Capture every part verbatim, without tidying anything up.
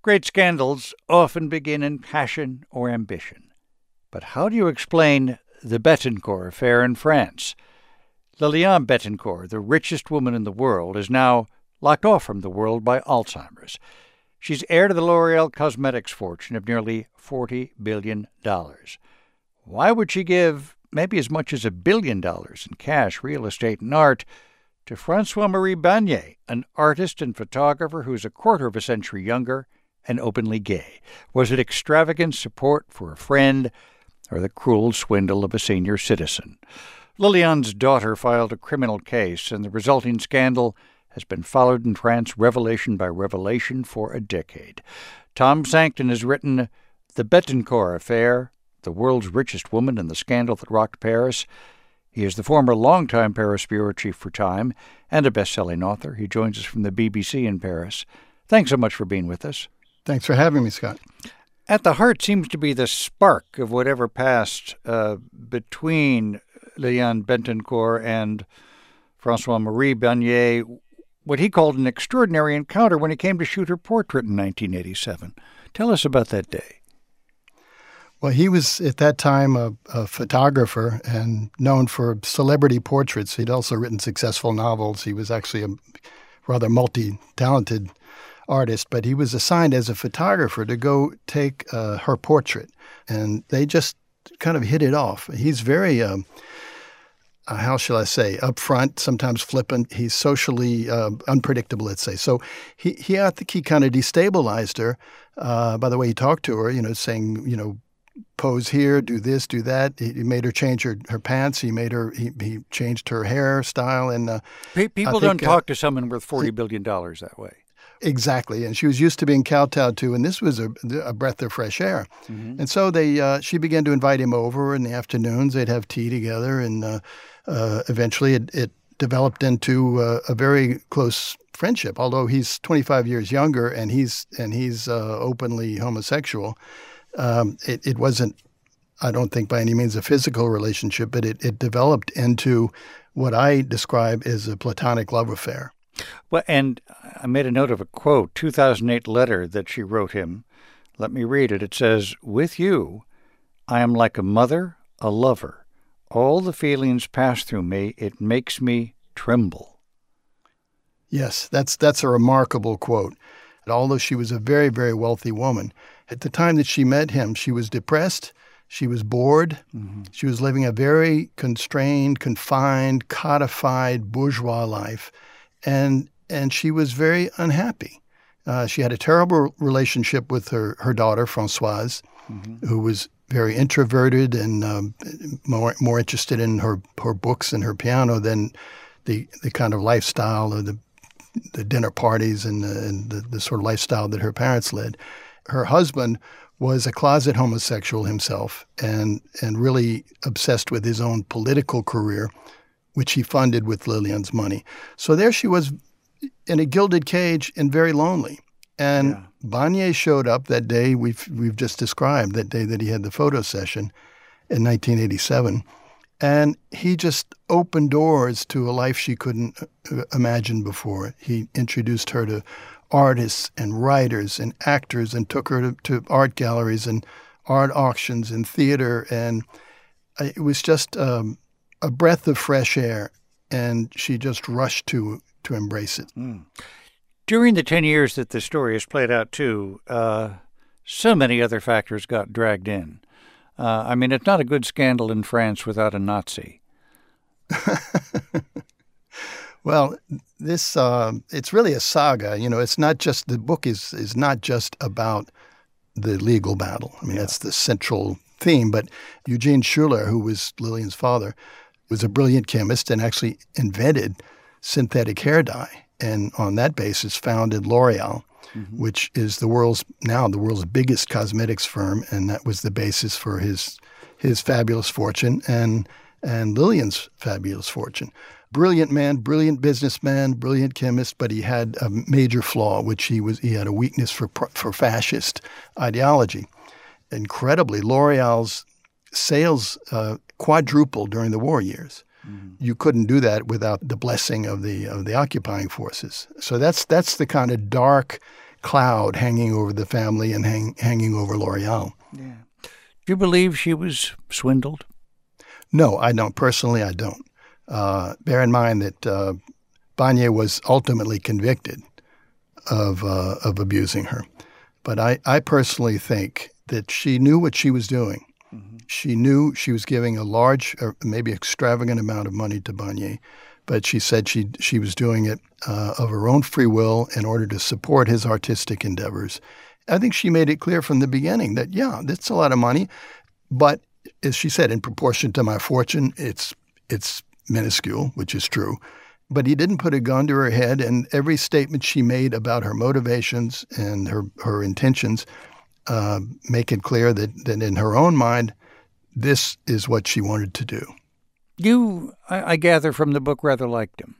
Great scandals often begin in passion or ambition. But how do you explain the Bettencourt affair in France? Liliane Bettencourt, the richest woman in the world, is now locked off from the world by Alzheimer's. She's heir to the L'Oreal Cosmetics fortune of nearly forty billion dollars. Why would she give maybe as much as a billion dollars in cash, real estate, and art to François-Marie Bagné, an artist and photographer who's a quarter of a century younger and openly gay? Was it extravagant support for a friend or the cruel swindle of a senior citizen? Liliane's daughter filed a criminal case, and the resulting scandal has been followed in France revelation by revelation for a decade. Tom Sankton has written The Bettencourt Affair, The World's Richest Woman and the Scandal That Rocked Paris. He is the former longtime Paris bureau chief for Time and a best-selling author. He joins us from the B B C in Paris. Thanks so much for being with us. Thanks for having me, Scott. At the heart seems to be the spark of whatever passed uh, between Liliane Bettencourt and François-Marie Bagné, what he called an extraordinary encounter when he came to shoot her portrait in nineteen eighty-seven. Tell us about that day. Well, he was at that time a, a photographer and known for celebrity portraits. He'd also written successful novels. He was actually a rather multi-talented artist, but he was assigned as a photographer to go take uh, her portrait. And they just kind of hit it off. He's very, um, uh, how shall I say, upfront, sometimes flippant. He's socially uh, unpredictable, let's say. So he, he, I think he kind of destabilized her uh, by the way he talked to her, you know, saying, you know, pose here, do this, do that. He, he made her change her, her pants. He made her, he, he changed her hairstyle. And uh, people think, don't talk uh, to someone worth forty billion dollars that way. Exactly. And she was used to being kowtowed to, and this was a, a breath of fresh air. Mm-hmm. And so they, uh, she began to invite him over in the afternoons. They'd have tea together, and uh, uh, eventually it, it developed into uh, a very close friendship. Although he's twenty-five years younger and he's and he's uh, openly homosexual, um, it, it wasn't, I don't think by any means a physical relationship, but it, it developed into what I describe as a platonic love affair. Well, and I made a note of a quote, two thousand eight letter that she wrote him. Let me read it. It says, "With you, I am like a mother, a lover. All the feelings pass through me. It makes me tremble." Yes, that's that's a remarkable quote. And although she was a very, very wealthy woman, at the time that she met him, she was depressed. She was bored. Mm-hmm. She was living a very constrained, confined, codified bourgeois life. And and she was very unhappy. Uh, she had a terrible relationship with her, her daughter, Françoise, mm-hmm. who was very introverted and um, more more interested in her, her books and her piano than the the kind of lifestyle or the the dinner parties and, the, and the, the sort of lifestyle that her parents led. Her husband was a closet homosexual himself and and really obsessed with his own political career, which he funded with Liliane's money. So there she was in a gilded cage and very lonely. And yeah. Bagné showed up that day we've we've just described, that day that he had the photo session in nineteen eighty-seven. And he just opened doors to a life she couldn't imagine before. He introduced her to artists and writers and actors and took her to, to art galleries and art auctions and theater. And it was just um, a breath of fresh air, and she just rushed to to embrace it. Mm. During the ten years that the story has played out, too, uh, so many other factors got dragged in. Uh, I mean, it's not a good scandal in France without a Nazi. Well, this uh, it's really a saga. You know, it's not just, the book is is not just about the legal battle. I mean, yeah. That's the central theme. But Eugene Schuller, who was Liliane's father, was a brilliant chemist and actually invented synthetic hair dye. And on that basis founded L'Oreal, mm-hmm. which is the world's now the world's biggest cosmetics firm, and that was the basis for his his fabulous fortune and and Liliane's fabulous fortune. Brilliant man, brilliant businessman, brilliant chemist, but he had a major flaw, which he was he had a weakness for for fascist ideology. Incredibly, L'Oreal's sales uh, quadrupled during the war years. Mm-hmm. You couldn't do that without the blessing of the of the occupying forces. So that's that's the kind of dark cloud hanging over the family and hang, hanging over L'Oreal. Yeah. Do you believe she was swindled? No, I don't. Personally, I don't. Uh, bear in mind that uh, Bonnier was ultimately convicted of uh, of abusing her. But I, I personally think that she knew what she was doing. Mm-hmm. She knew she was giving a large, or maybe extravagant amount of money to Bonnier, but she said she she was doing it uh, of her own free will in order to support his artistic endeavors. I think she made it clear from the beginning that, yeah, that's a lot of money, but as she said, in proportion to my fortune, it's it's minuscule, which is true. But he didn't put a gun to her head, and every statement she made about her motivations and her, her intentions uh, make it clear that, that in her own mind, this is what she wanted to do. You, I, I gather from the book, rather liked him.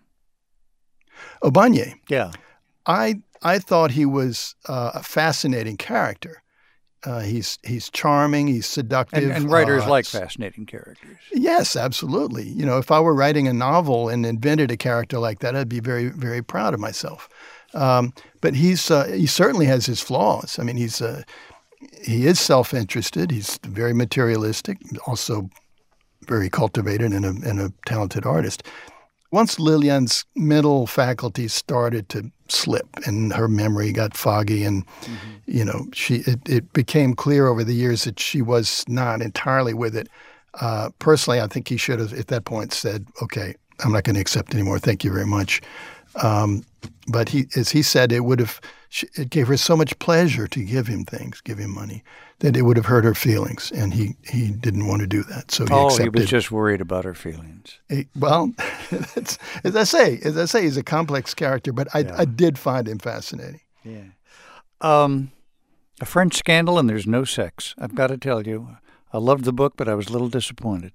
Oh, Bonnier. Yeah. I I thought he was uh, a fascinating character. Uh, he's he's charming. He's seductive. And, and writers uh, like fascinating characters. Yes, absolutely. You know, if I were writing a novel and invented a character like that, I'd be very, very proud of myself. Um, but he's uh, he certainly has his flaws. I mean, he's uh, he is self-interested. He's very materialistic. Also, very cultivated and a and a talented artist. Once Lillian's mental faculties started to slip and her memory got foggy and, mm-hmm. you know, she it, it became clear over the years that she was not entirely with it. Uh, personally, I think he should have at that point said, okay, I'm not going to accept anymore. Thank you very much. Um, but he, as he said, it would have, it gave her so much pleasure to give him things, give him money, that it would have hurt her feelings. And he, he didn't want to do that. So he oh, accepted. he was just worried about her feelings. He, well, that's, as I say, as I say, he's a complex character, but I, yeah. I did find him fascinating. Yeah. Um, a French Scandal and There's No Sex. I've got to tell you, I loved the book, but I was a little disappointed.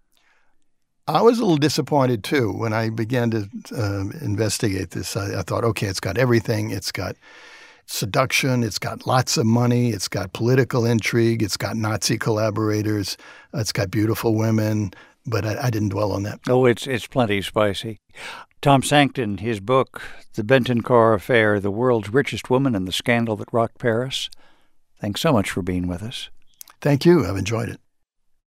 I was a little disappointed, too, when I began to uh, investigate this. I, I thought, okay, it's got everything. It's got seduction. It's got lots of money. It's got political intrigue. It's got Nazi collaborators. It's got beautiful women. But I, I didn't dwell on that. Oh, it's it's plenty spicy. Tom Sankton, his book, The Bettencourt Affair, The World's Richest Woman and the Scandal That Rocked Paris. Thanks so much for being with us. Thank you. I've enjoyed it.